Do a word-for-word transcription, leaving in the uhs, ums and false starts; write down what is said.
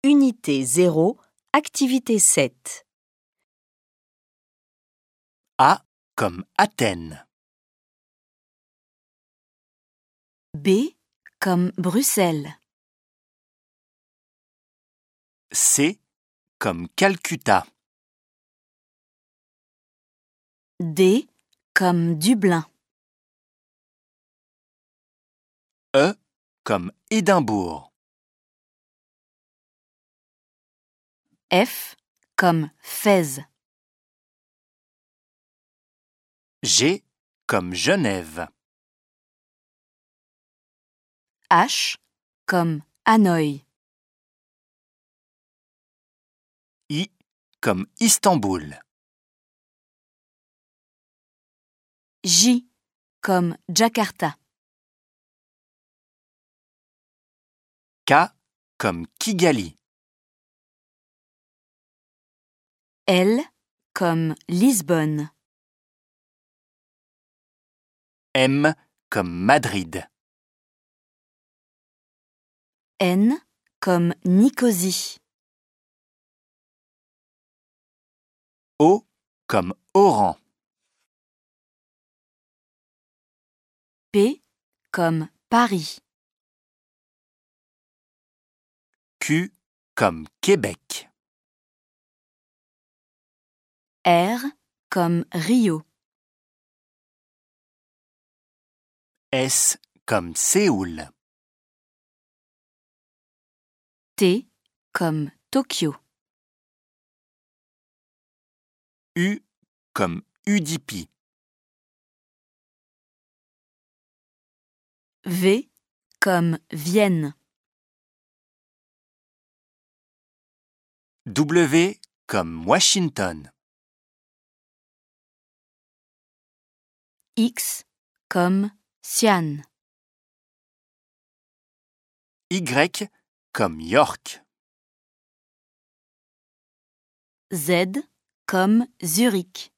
Unité zéro, activité sept. A comme Athènes. B comme Bruxelles. C comme Calcutta. D comme Dublin. E comme Édimbourg. F comme Fès. G comme Genève. H comme Hanoï. I comme Istanbul. J comme Jakarta. K comme Kigali. L comme Lisbonne. M comme Madrid. N comme Nicosie. O comme Oran. P comme Paris. Q comme Québec. R comme Rio. S comme Séoul. T comme Tokyo. U comme Udipi. V comme Vienne. W comme Washington. X comme Xi'an. Y comme York. Z comme Zurich.